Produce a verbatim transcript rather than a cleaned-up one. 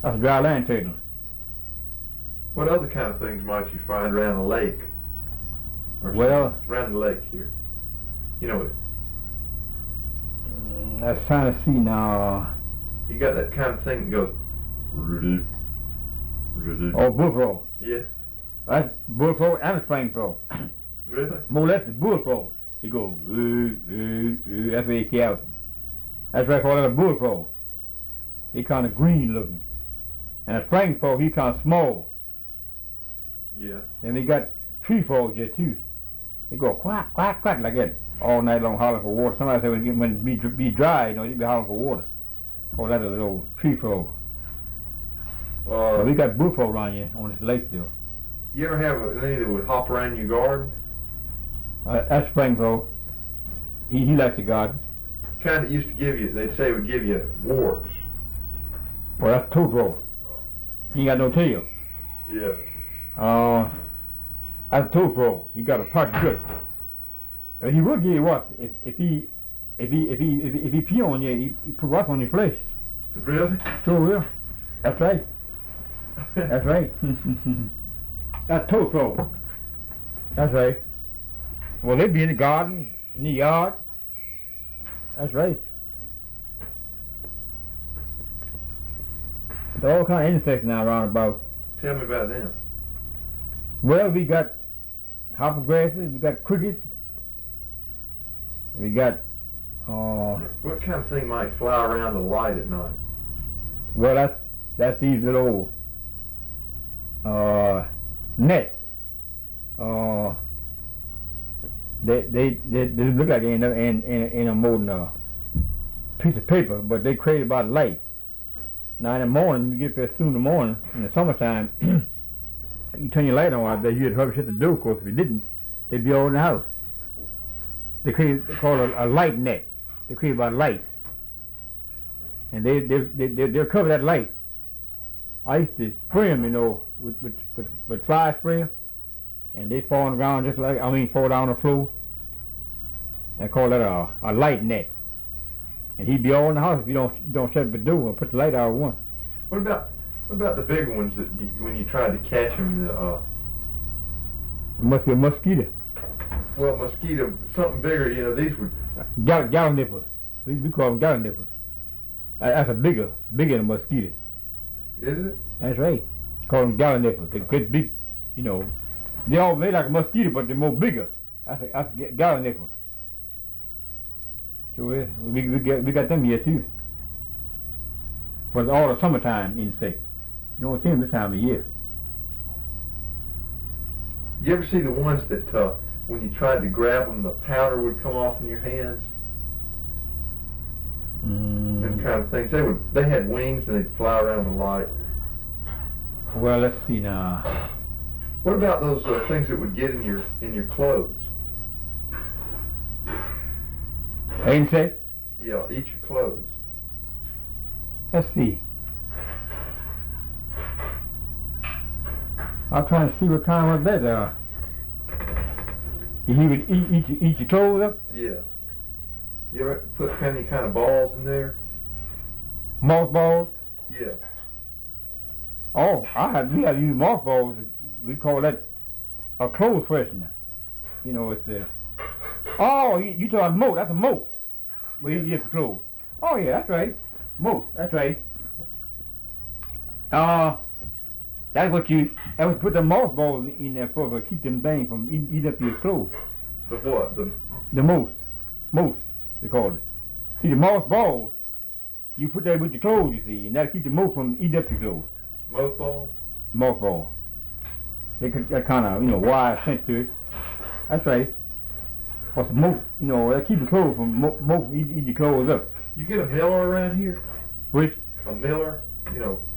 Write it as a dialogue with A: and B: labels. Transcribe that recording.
A: That's a dry land turtle.
B: What other kind of things might you find around a lake? Or
A: Well,
B: around the lake here. You know,
A: mm, let's trying to see now.
B: you got that kind of thing that goes. Rudy, Rudy.
A: Oh, bullfrog.
B: Yeah.
A: That's bullfrog and a spring frog.
B: Really?
A: More or less the bullfrog. He goes, ooh, ooh, ooh. That's where he cows. That's why I call it a bullfrog. He kind of green looking. And a spring frog, he kind of small.
B: Yeah.
A: And we got tree frogs there too. They go quack, quack, quack like that all night long hollering for water. Somebody said when it when it be, be dry, you know, they'd be hollering for water. Call that a little tree frog.
B: Uh,
A: So we got bullfrog around here on this lake though.
B: You ever have a, any that would hop around your garden?
A: Uh, that's spring frog. He, he likes the garden.
B: Kind of used to give you, they'd say would give you warts.
A: Well, that's toad frog. He ain't got no tail.
B: Yeah.
A: Uh, that's a toad frog. He got a part good. Uh, he will give you what if if he if he if he if he, if he pee on you, he, he put rust on your flesh.
B: Really?
A: Sure will. That's right. That's right. That's toad frog. That's right. Well, they be in the garden, in the yard. That's right. There's all kind of insects now around about.
B: Tell me about them.
A: Well, we got hopper grasses, we got crickets, we got, uh,
B: What kind of thing might fly around the light at night?
A: well, that's, that's these little, uh, nets. Uh, they, they, they, they look like they in, in, in, in a more than a piece of paper, but they created by light. Now in the morning, you get there soon in the morning, in the summertime, you turn your light on out there, you'd hurry shut the door, of course. If you didn't, they'd be all in the house. They create, they call it a, a light net. They create by lights. And they, they, they, they, they'll cover that light. I used to spray them, you know, with, with, with, with fly sprayer. And they fall on the ground just like, I mean, fall down on the floor. They call that a, a light net. And he'd be all in the house if you don't don't shut the door or put the light out once.
B: What about what about the bigger ones that you, when you tried to catch them? The, uh,
A: It must be a mosquito.
B: well, mosquito, something bigger. You know, these would.
A: Gal, gal nippers. We, we call them gal nippers. Uh, that's a bigger, bigger than a mosquito.
B: Is it?
A: That's right. Call them gal nippers. They get big, you know. They all made like a mosquito, but they're more bigger. That's a, that's a gal nippers. So we, we, we, got, we got them here too. But all the summertime insects. You don't see them this time of year.
B: You ever see the ones that uh, when you tried to grab them, the powder would come off in your hands?
A: Mm.
B: Them kind of things. They would. They had wings and they'd fly around the light.
A: Well, let's see now.
B: What about those uh, things that would get in your in your clothes?
A: Insect?
B: Yeah, eat your clothes.
A: Let's see. I'm trying to see what kind of that are. He would eat, eat, your- eat your clothes up?
B: Yeah. You ever put any kind of balls in there?
A: Mothballs?
B: Yeah.
A: Oh, I have, we have used mothballs. We call that a clothes freshener. You know, it's a... Oh, you, you talking moat? That's a moat. Where you get the clothes. Oh yeah, that's right. Moat, that's right. Uh, that's what you, that was put the mothballs in there for, to keep them things from eating eat up your clothes.
B: The what? The
A: The most, most, they call it. See, the mothballs, you put that with your clothes, you see, and that'll keep the moth from eating up your clothes.
B: mothballs?
A: Mothball. They could, that kind of, you know, wire sent to it. That's right. What's the moth, you know, that keep the clothes from mo- moth eating eat your clothes up.
B: You get a miller around here?
A: Which,
B: A miller? You know,